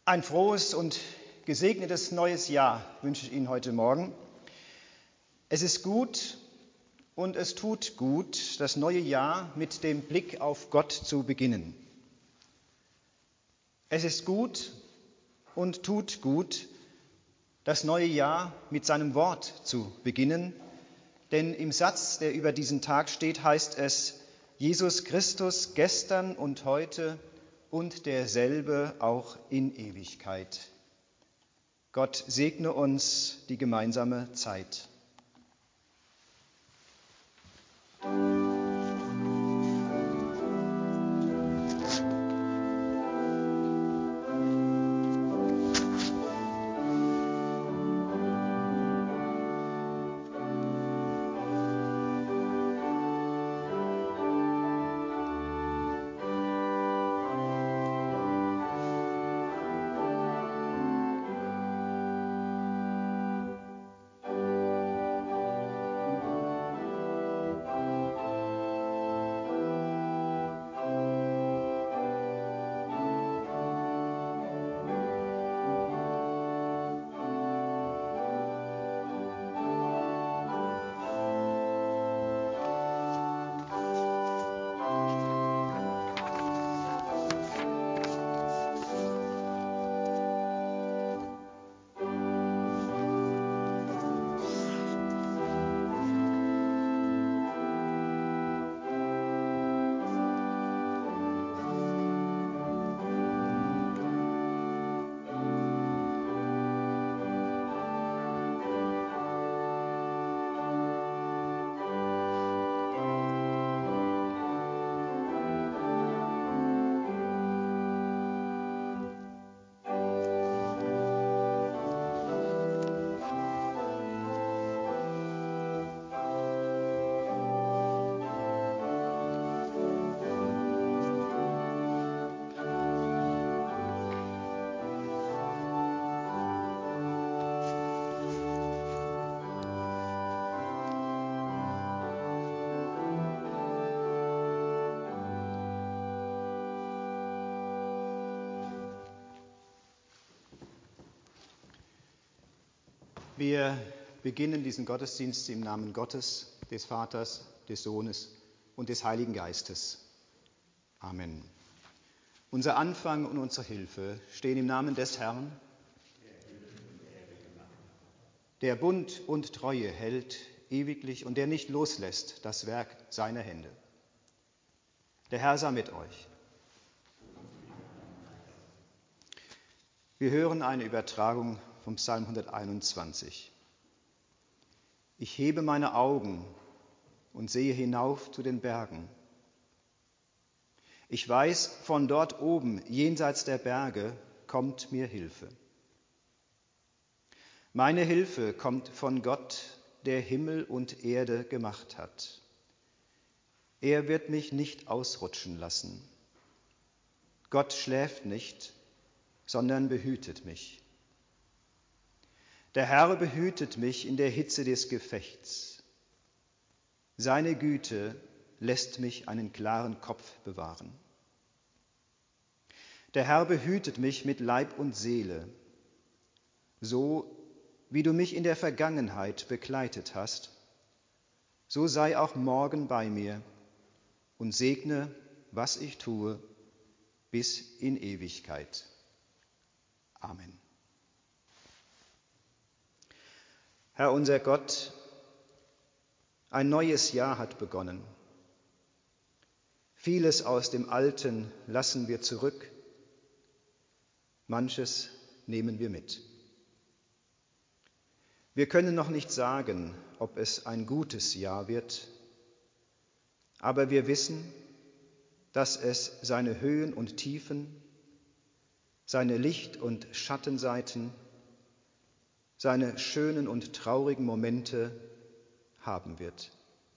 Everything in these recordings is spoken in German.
Ein frohes und gesegnetes neues Jahr wünsche ich Ihnen heute Morgen. Es ist gut und es tut gut, das neue Jahr mit dem Blick auf Gott zu beginnen. Es ist gut und tut gut, das neue Jahr mit seinem Wort zu beginnen, denn im Satz, der über diesen Tag steht, heißt es: Jesus Christus gestern und heute und derselbe auch in Ewigkeit. Gott segne uns die gemeinsame Zeit. Wir beginnen diesen Gottesdienst im Namen Gottes, des Vaters, des Sohnes und des Heiligen Geistes. Amen. Unser Anfang und unsere Hilfe stehen im Namen des Herrn, der Bund und Treue hält ewiglich und der nicht loslässt das Werk seiner Hände. Der Herr sei mit euch. Wir hören eine Übertragung vom Psalm 121. Ich hebe meine Augen und sehe hinauf zu den Bergen. Ich weiß, von dort oben, jenseits der Berge, kommt mir Hilfe. Meine Hilfe kommt von Gott, der Himmel und Erde gemacht hat. Er wird mich nicht ausrutschen lassen. Gott schläft nicht, sondern behütet mich. Der Herr behütet mich in der Hitze des Gefechts. Seine Güte lässt mich einen klaren Kopf bewahren. Der Herr behütet mich mit Leib und Seele, so wie du mich in der Vergangenheit begleitet hast, so sei auch morgen bei mir und segne, was ich tue, bis in Ewigkeit. Amen. Herr unser Gott, ein neues Jahr hat begonnen. Vieles aus dem Alten lassen wir zurück, manches nehmen wir mit. Wir können noch nicht sagen, ob es ein gutes Jahr wird, aber wir wissen, dass es seine Höhen und Tiefen, seine Licht- und Schattenseiten, seine schönen und traurigen Momente haben wird.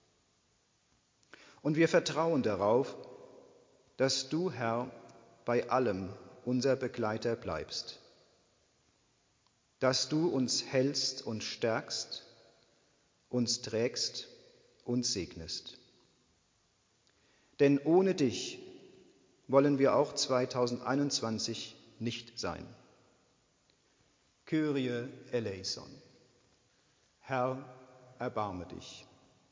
Und wir vertrauen darauf, dass du, Herr, bei allem unser Begleiter bleibst, dass du uns hältst und stärkst, uns trägst und segnest. Denn ohne dich wollen wir auch 2021 nicht sein. Kyrie eleison. Herr, erbarme dich.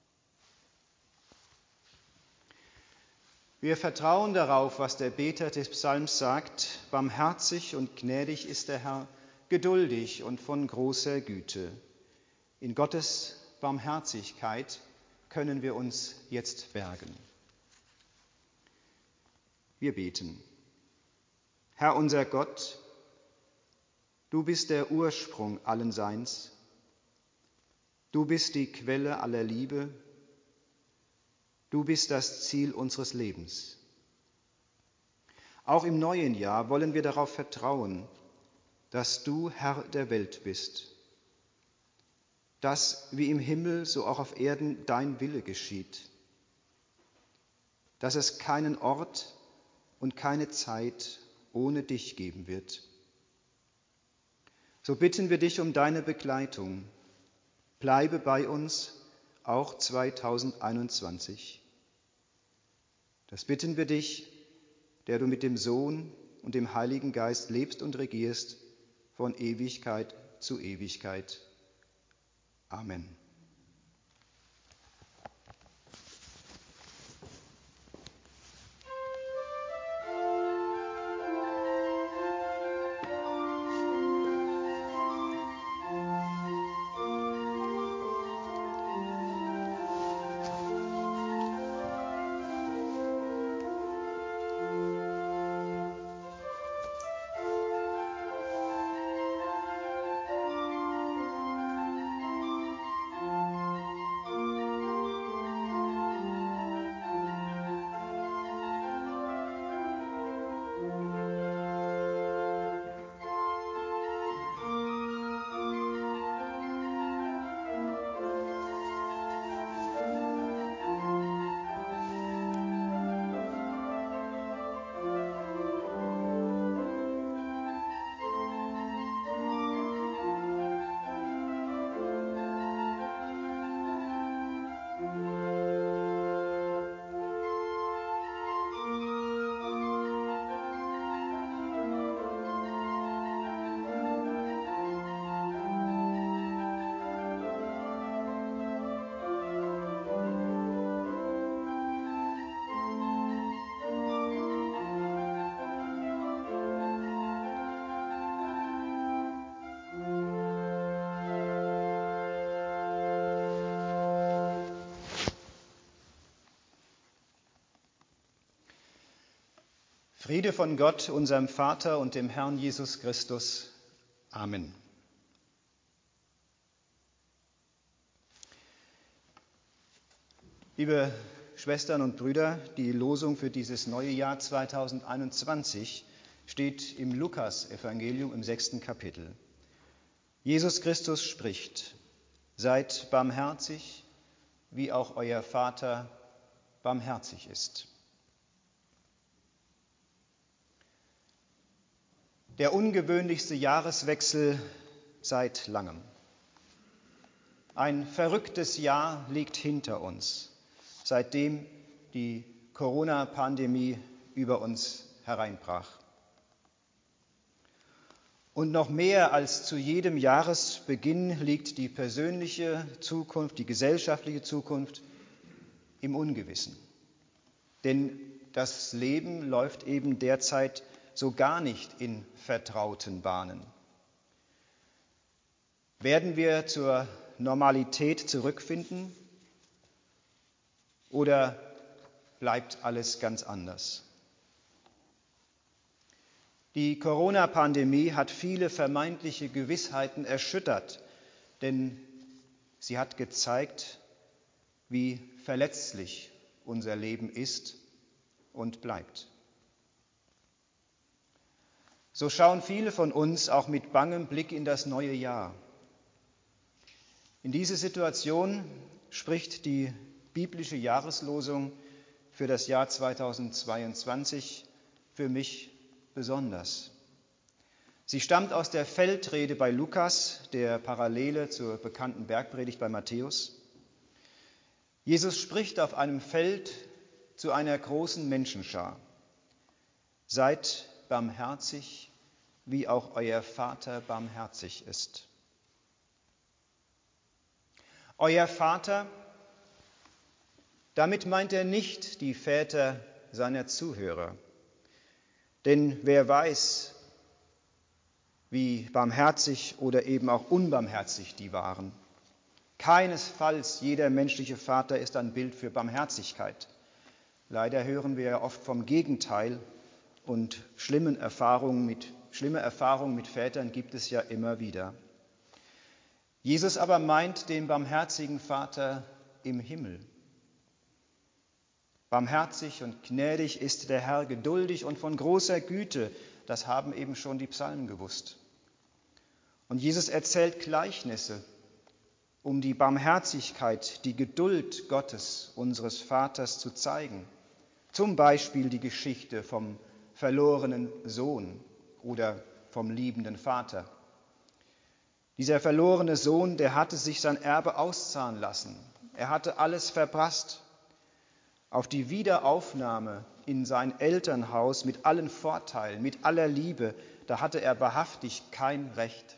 Wir vertrauen darauf, was der Beter des Psalms sagt: Barmherzig und gnädig ist der Herr, geduldig und von großer Güte. In Gottes Barmherzigkeit können wir uns jetzt bergen. Wir beten. Herr unser Gott, du bist der Ursprung allen Seins. Du bist die Quelle aller Liebe. Du bist das Ziel unseres Lebens. Auch im neuen Jahr wollen wir darauf vertrauen, dass du Herr der Welt bist, dass wie im Himmel, so auch auf Erden dein Wille geschieht, dass es keinen Ort und keine Zeit ohne dich geben wird. So bitten wir dich um deine Begleitung. Bleibe bei uns, auch 2021. Das bitten wir dich, der du mit dem Sohn und dem Heiligen Geist lebst und regierst von Ewigkeit zu Ewigkeit. Amen. Friede von Gott, unserem Vater und dem Herrn Jesus Christus. Amen. Liebe Schwestern und Brüder, die Losung für dieses neue Jahr 2021 steht im Lukas-Evangelium im 6. Kapitel. Jesus Christus spricht: Seid barmherzig, wie auch euer Vater barmherzig ist. Der ungewöhnlichste Jahreswechsel seit langem. Ein verrücktes Jahr liegt hinter uns, seitdem die Corona-Pandemie über uns hereinbrach. Und noch mehr als zu jedem Jahresbeginn liegt die persönliche Zukunft, die gesellschaftliche Zukunft im Ungewissen. Denn das Leben läuft eben derzeit so gar nicht in vertrauten Bahnen. Werden wir zur Normalität zurückfinden oder bleibt alles ganz anders? Die Corona-Pandemie hat viele vermeintliche Gewissheiten erschüttert, denn sie hat gezeigt, wie verletzlich unser Leben ist und bleibt. So schauen viele von uns auch mit bangem Blick in das neue Jahr. In diese Situation spricht die biblische Jahreslosung für das Jahr 2022 für mich besonders. Sie stammt aus der Feldrede bei Lukas, der Parallele zur bekannten Bergpredigt bei Matthäus. Jesus spricht auf einem Feld zu einer großen Menschenschar: Seid barmherzig, wie auch euer Vater barmherzig ist. Euer Vater, damit meint er nicht die Väter seiner Zuhörer. Denn wer weiß, wie barmherzig oder eben auch unbarmherzig die waren. Keinesfalls jeder menschliche Vater ist ein Bild für Barmherzigkeit. Leider hören wir ja oft vom Gegenteil und schlimme Erfahrungen mit Vätern gibt es ja immer wieder. Jesus aber meint den barmherzigen Vater im Himmel. Barmherzig und gnädig ist der Herr, geduldig und von großer Güte. Das haben eben schon die Psalmen gewusst. Und Jesus erzählt Gleichnisse, um die Barmherzigkeit, die Geduld Gottes, unseres Vaters, zu zeigen. Zum Beispiel die Geschichte vom verlorenen Sohn oder vom liebenden Vater. Dieser verlorene Sohn, der hatte sich sein Erbe auszahlen lassen. Er hatte alles verprasst. Auf die Wiederaufnahme in sein Elternhaus mit allen Vorteilen, mit aller Liebe, da hatte er wahrhaftig kein Recht.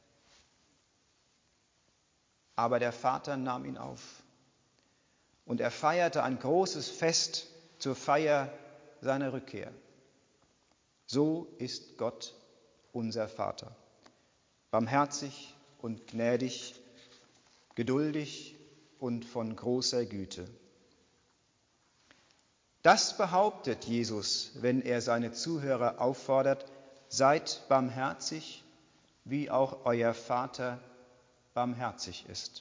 Aber der Vater nahm ihn auf und er feierte ein großes Fest zur Feier seiner Rückkehr. So ist Gott, unser Vater, barmherzig und gnädig, geduldig und von großer Güte. Das behauptet Jesus, wenn er seine Zuhörer auffordert, seid barmherzig, wie auch euer Vater barmherzig ist.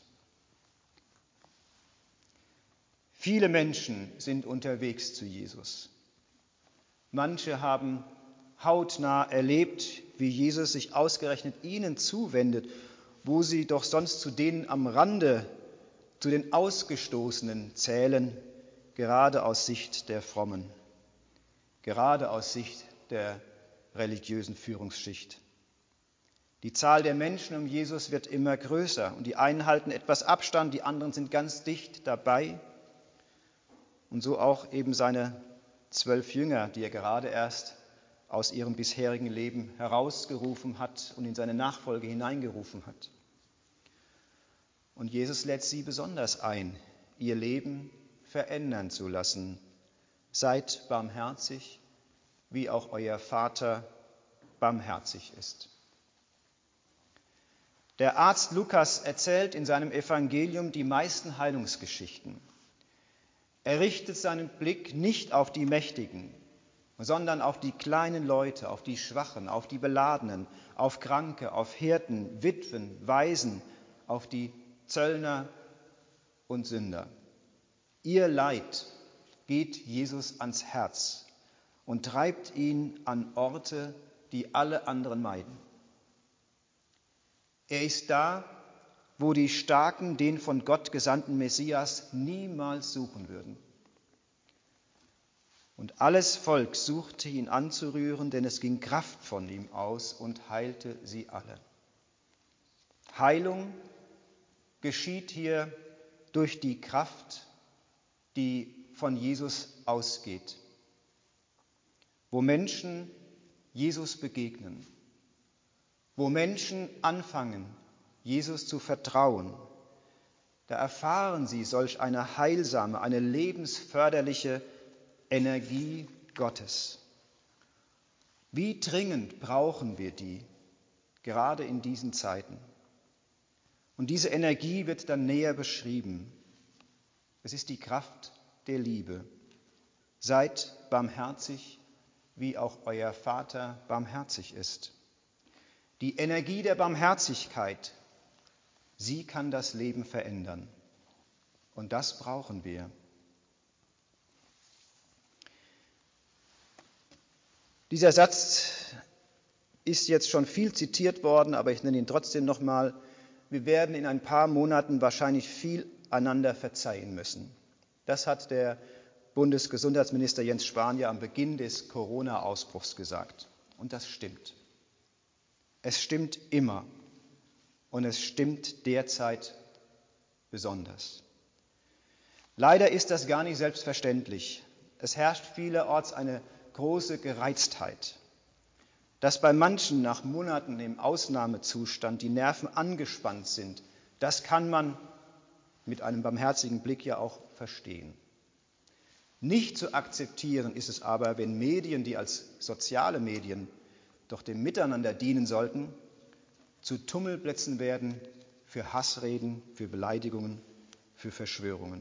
Viele Menschen sind unterwegs zu Jesus. Manche haben hautnah erlebt, wie Jesus sich ausgerechnet ihnen zuwendet, wo sie doch sonst zu denen am Rande, zu den Ausgestoßenen zählen, gerade aus Sicht der Frommen, gerade aus Sicht der religiösen Führungsschicht. Die Zahl der Menschen um Jesus wird immer größer und die einen halten etwas Abstand, die anderen sind ganz dicht dabei. Und so auch eben seine 12 Jünger, die er gerade erst aus ihrem bisherigen Leben herausgerufen hat und in seine Nachfolge hineingerufen hat. Und Jesus lädt sie besonders ein, ihr Leben verändern zu lassen. Seid barmherzig, wie auch euer Vater barmherzig ist. Der Arzt Lukas erzählt in seinem Evangelium die meisten Heilungsgeschichten. Er richtet seinen Blick nicht auf die Mächtigen, sondern auf die kleinen Leute, auf die Schwachen, auf die Beladenen, auf Kranke, auf Hirten, Witwen, Waisen, auf die Zöllner und Sünder. Ihr Leid geht Jesus ans Herz und treibt ihn an Orte, die alle anderen meiden. Er ist da, wo die Starken den von Gott gesandten Messias niemals suchen würden. Und alles Volk suchte ihn anzurühren, denn es ging Kraft von ihm aus und heilte sie alle. Heilung geschieht hier durch die Kraft, die von Jesus ausgeht. Wo Menschen Jesus begegnen, wo Menschen anfangen, Jesus zu vertrauen, da erfahren sie solch eine heilsame, eine lebensförderliche Energie Gottes. Wie dringend brauchen wir die, gerade in diesen Zeiten. Und diese Energie wird dann näher beschrieben. Es ist die Kraft der Liebe. Seid barmherzig, wie auch euer Vater barmherzig ist. Die Energie der Barmherzigkeit, sie kann das Leben verändern. Und das brauchen wir. Dieser Satz ist jetzt schon viel zitiert worden, aber ich nenne ihn trotzdem nochmal. Wir werden in ein paar Monaten wahrscheinlich viel einander verzeihen müssen. Das hat der Bundesgesundheitsminister Jens Spahn ja am Beginn des Corona-Ausbruchs gesagt. Und das stimmt. Es stimmt immer und es stimmt derzeit besonders. Leider ist das gar nicht selbstverständlich. Es herrscht vielerorts eine große Gereiztheit. Dass bei manchen nach Monaten im Ausnahmezustand die Nerven angespannt sind, das kann man mit einem barmherzigen Blick ja auch verstehen. Nicht zu akzeptieren ist es aber, wenn Medien, die als soziale Medien doch dem Miteinander dienen sollten, zu Tummelplätzen werden für Hassreden, für Beleidigungen, für Verschwörungen.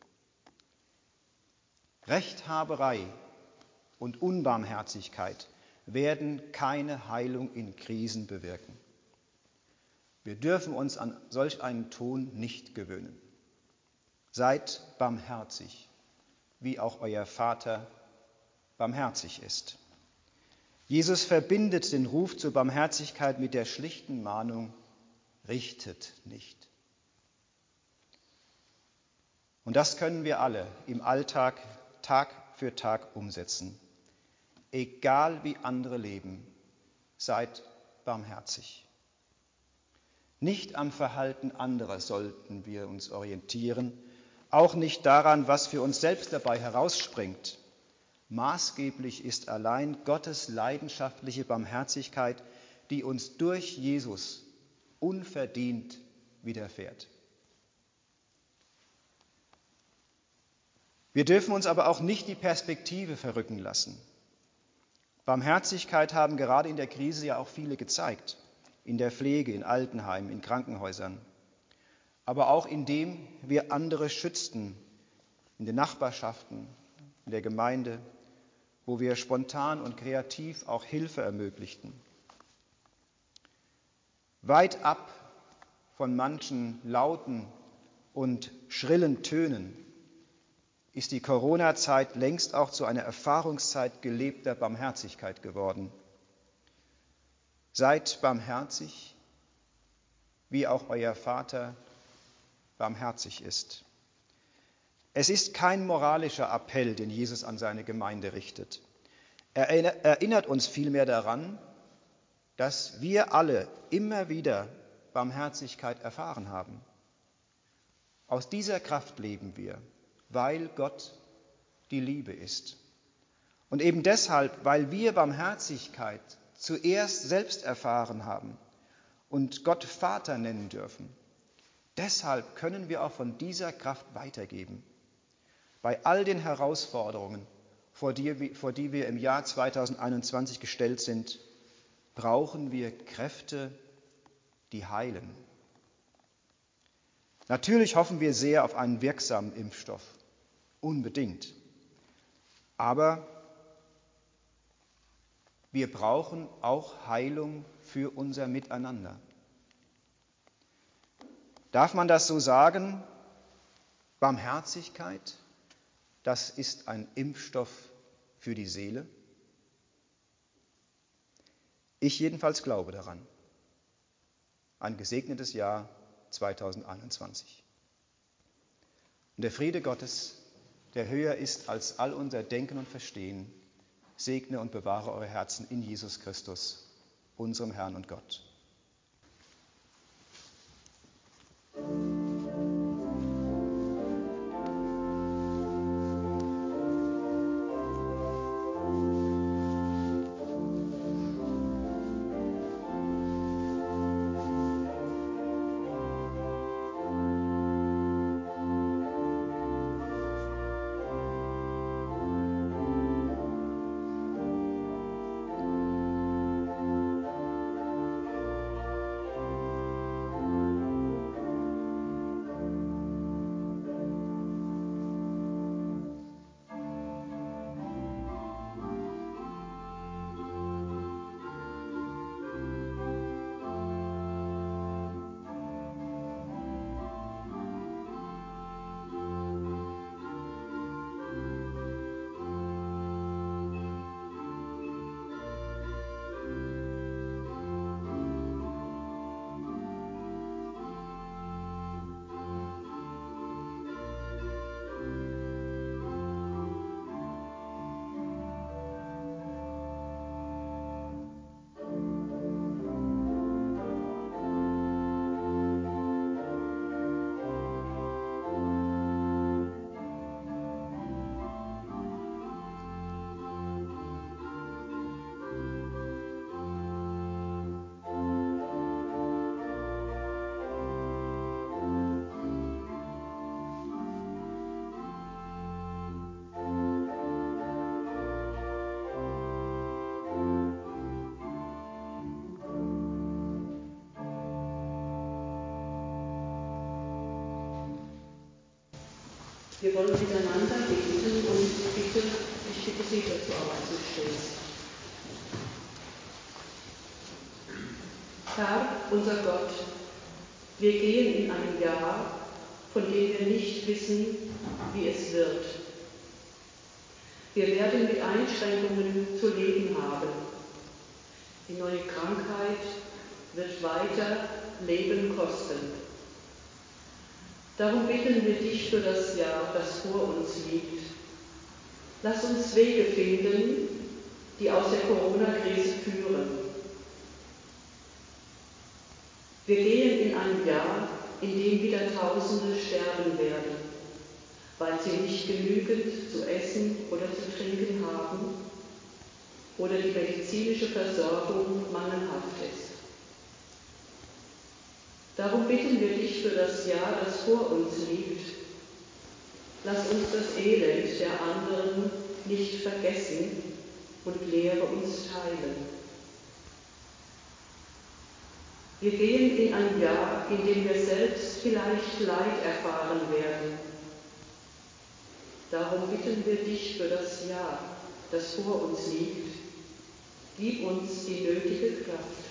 Rechthaberei und Unbarmherzigkeit werden keine Heilung in Krisen bewirken. Wir dürfen uns an solch einen Ton nicht gewöhnen. Seid barmherzig, wie auch euer Vater barmherzig ist. Jesus verbindet den Ruf zur Barmherzigkeit mit der schlichten Mahnung: richtet nicht. Und das können wir alle im Alltag Tag für Tag umsetzen. Egal wie andere leben, seid barmherzig. Nicht am Verhalten anderer sollten wir uns orientieren, auch nicht daran, was für uns selbst dabei herausspringt. Maßgeblich ist allein Gottes leidenschaftliche Barmherzigkeit, die uns durch Jesus unverdient widerfährt. Wir dürfen uns aber auch nicht die Perspektive verrücken lassen. Barmherzigkeit haben gerade in der Krise ja auch viele gezeigt. In der Pflege, in Altenheimen, in Krankenhäusern. Aber auch indem wir andere schützten, in den Nachbarschaften, in der Gemeinde, wo wir spontan und kreativ auch Hilfe ermöglichten. Weit ab von manchen lauten und schrillen Tönen ist die Corona-Zeit längst auch zu einer Erfahrungszeit gelebter Barmherzigkeit geworden. Seid barmherzig, wie auch euer Vater barmherzig ist. Es ist kein moralischer Appell, den Jesus an seine Gemeinde richtet. Er erinnert uns vielmehr daran, dass wir alle immer wieder Barmherzigkeit erfahren haben. Aus dieser Kraft leben wir, weil Gott die Liebe ist. Und eben deshalb, weil wir Barmherzigkeit zuerst selbst erfahren haben und Gott Vater nennen dürfen, deshalb können wir auch von dieser Kraft weitergeben. Bei all den Herausforderungen, vor die wir im Jahr 2021 gestellt sind, brauchen wir Kräfte, die heilen. Natürlich hoffen wir sehr auf einen wirksamen Impfstoff, unbedingt. Aber wir brauchen auch Heilung für unser Miteinander. Darf man das so sagen? Barmherzigkeit, das ist ein Impfstoff für die Seele? Ich jedenfalls glaube daran. Ein gesegnetes Jahr 2021. Und der Friede Gottes, der höher ist als all unser Denken und Verstehen, segne und bewahre eure Herzen in Jesus Christus, unserem Herrn und Gott. Wir wollen miteinander beten und ich bitte Sie dazu aufzustehen. Herr, unser Gott, wir gehen in ein Jahr, von dem wir nicht wissen, wie es wird. Wir werden mit Einschränkungen zu leben haben. Die neue Krankheit wird weiter Leben kosten. Darum bitten wir dich für das Jahr, das vor uns liegt. Lass uns Wege finden, die aus der Corona-Krise führen. Wir gehen in ein Jahr, in dem wieder Tausende sterben werden, weil sie nicht genügend zu essen oder zu trinken haben oder die medizinische Versorgung mangelhaft ist. Darum bitten wir dich für das Jahr, das vor uns liegt. Lass uns das Elend der anderen nicht vergessen und lehre uns teilen. Wir gehen in ein Jahr, in dem wir selbst vielleicht Leid erfahren werden. Darum bitten wir dich für das Jahr, das vor uns liegt. Gib uns die nötige Kraft.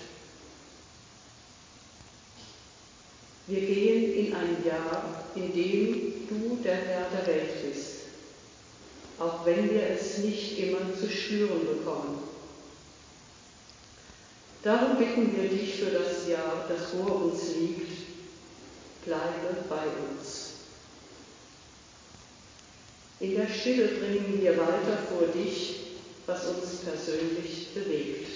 Wir gehen in ein Jahr, in dem du der Herr der Welt bist, auch wenn wir es nicht immer zu spüren bekommen. Darum bitten wir dich für das Jahr, das vor uns liegt, bleibe bei uns. In der Stille bringen wir weiter vor dich, was uns persönlich bewegt.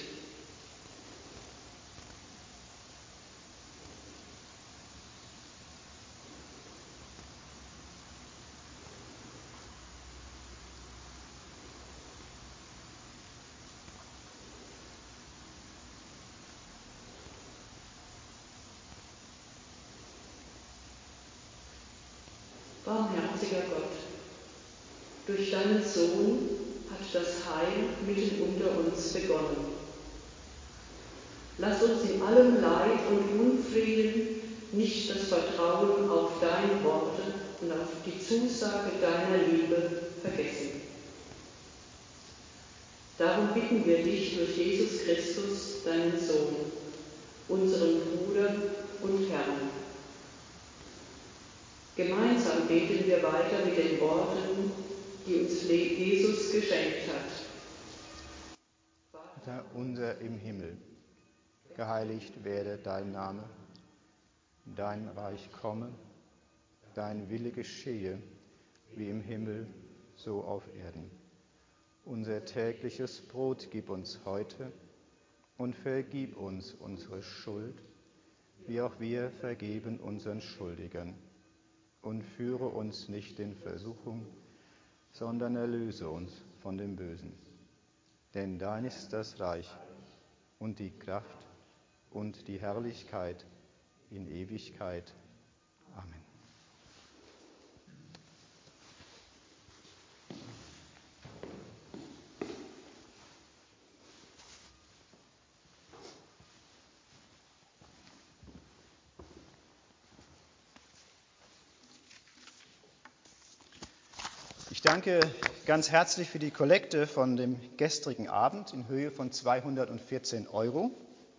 Barmherziger Gott, durch deinen Sohn hat das Heil mitten unter uns begonnen. Lass uns in allem Leid und Unfrieden nicht das Vertrauen auf deine Worte und auf die Zusage deiner Liebe vergessen. Darum bitten wir dich durch Jesus Christus, deinen Sohn, unseren Bruder und Herrn. Gemeinsam beten wir weiter mit den Worten, die uns Jesus geschenkt hat. Vater unser im Himmel, geheiligt werde dein Name, dein Reich komme, dein Wille geschehe, wie im Himmel, so auf Erden. Unser tägliches Brot gib uns heute und vergib uns unsere Schuld, wie auch wir vergeben unseren Schuldigern. Und führe uns nicht in Versuchung, sondern erlöse uns von dem Bösen. Denn dein ist das Reich und die Kraft und die Herrlichkeit in Ewigkeit. Amen. Ich danke ganz herzlich für die Kollekte von dem gestrigen Abend in Höhe von 214 €.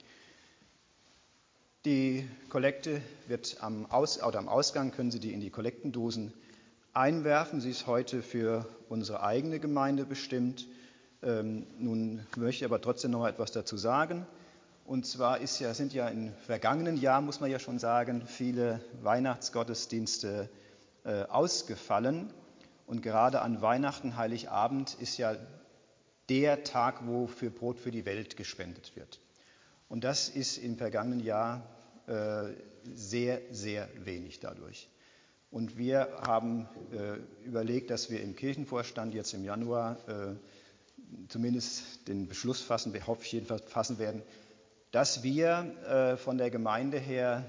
Die Kollekte wird am Ausgang, können Sie die in die Kollektendosen einwerfen. Sie ist heute für unsere eigene Gemeinde bestimmt. Nun möchte ich aber trotzdem noch etwas dazu sagen. Und zwar sind ja im vergangenen Jahr, muss man ja schon sagen, viele Weihnachtsgottesdienste ausgefallen. Und gerade an Weihnachten, Heiligabend ist ja der Tag, wo für Brot für die Welt gespendet wird. Und das ist im vergangenen Jahr sehr, sehr wenig dadurch. Und wir haben überlegt, dass wir im Kirchenvorstand jetzt im Januar zumindest den Beschluss fassen, hoffe ich jedenfalls fassen werden, dass wir von der Gemeinde her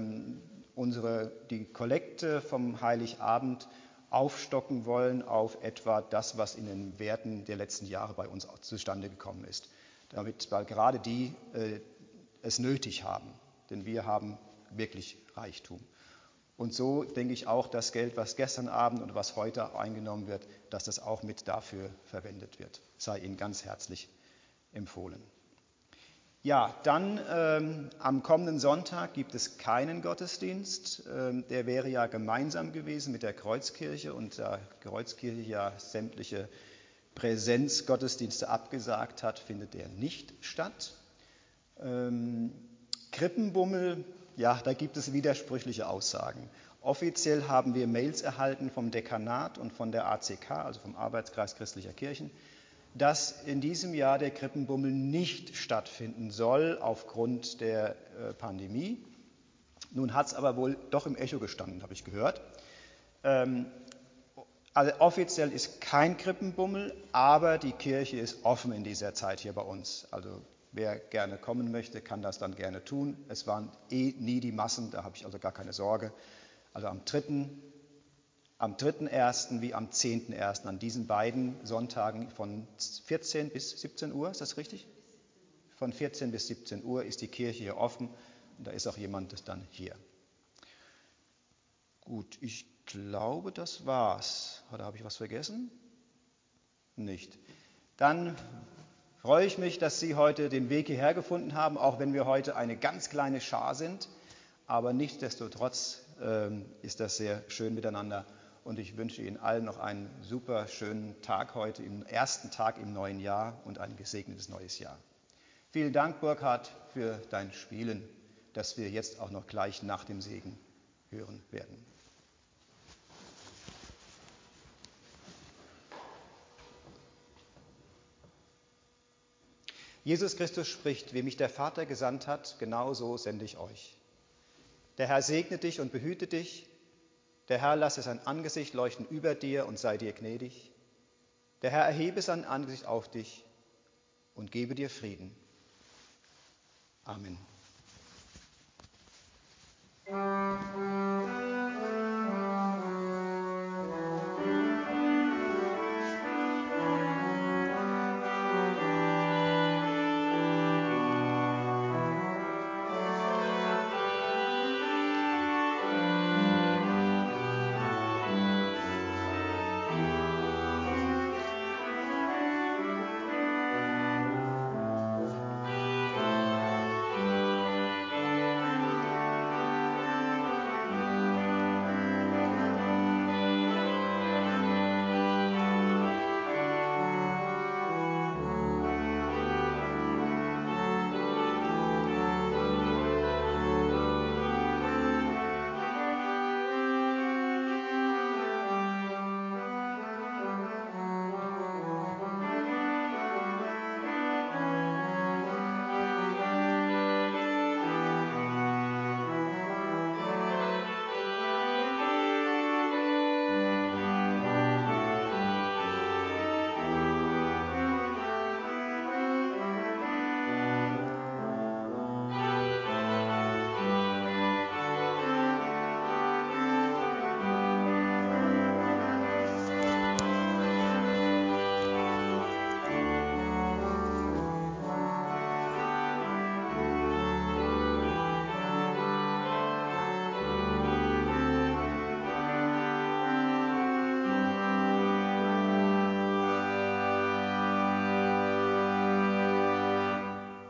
die Kollekte vom Heiligabend aufstocken wollen auf etwa das, was in den Werten der letzten Jahre bei uns zustande gekommen ist. Weil gerade die es nötig haben, denn wir haben wirklich Reichtum. Und so denke ich auch, das Geld, was gestern Abend und was heute eingenommen wird, dass das auch mit dafür verwendet wird. Sei Ihnen ganz herzlich empfohlen. Ja, dann am kommenden Sonntag gibt es keinen Gottesdienst. Der wäre ja gemeinsam gewesen mit der Kreuzkirche und da Kreuzkirche ja sämtliche Präsenzgottesdienste abgesagt hat, findet der nicht statt. Krippenbummel, ja, da gibt es widersprüchliche Aussagen. Offiziell haben wir Mails erhalten vom Dekanat und von der ACK, also vom Arbeitskreis Christlicher Kirchen, dass in diesem Jahr der Krippenbummel nicht stattfinden soll aufgrund der Pandemie. Nun hat es aber wohl doch im Echo gestanden, habe ich gehört. Also offiziell ist kein Krippenbummel, aber die Kirche ist offen in dieser Zeit hier bei uns. Also wer gerne kommen möchte, kann das dann gerne tun. Es waren nie die Massen, da habe ich also gar keine Sorge. Also am 3.1. wie am 10.1. an diesen beiden Sonntagen von 14 bis 17 Uhr, ist das richtig? Von 14 bis 17 Uhr ist die Kirche hier offen und da ist auch jemand dann hier. Gut, ich glaube, das war's. Oder habe ich was vergessen? Nicht. Dann freue ich mich, dass Sie heute den Weg hierher gefunden haben, auch wenn wir heute eine ganz kleine Schar sind. Aber nichtsdestotrotz ist das sehr schön miteinander. Und ich wünsche Ihnen allen noch einen super schönen Tag heute, im ersten Tag im neuen Jahr und ein gesegnetes neues Jahr. Vielen Dank, Burkhard, für dein Spielen, das wir jetzt auch noch gleich nach dem Segen hören werden. Jesus Christus spricht, wie mich der Vater gesandt hat, genau so sende ich euch. Der Herr segne dich und behüte dich. Der Herr lasse sein Angesicht leuchten über dir und sei dir gnädig. Der Herr erhebe sein Angesicht auf dich und gebe dir Frieden. Amen.